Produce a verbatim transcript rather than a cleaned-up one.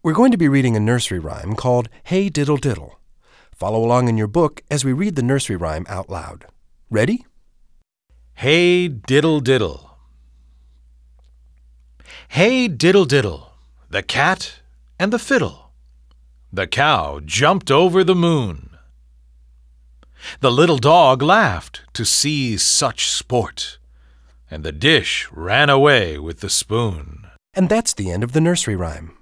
We're going to be reading a nursery rhyme called Hey Diddle Diddle. Follow along in your book as we read the nursery rhyme out loud. Ready? Hey diddle diddle. Hey diddle diddle, the cat and the fiddle. The cow jumped over the moon. The little dog laughed to see such sport, and the dish ran away with the spoon. And that's the end of the nursery rhyme.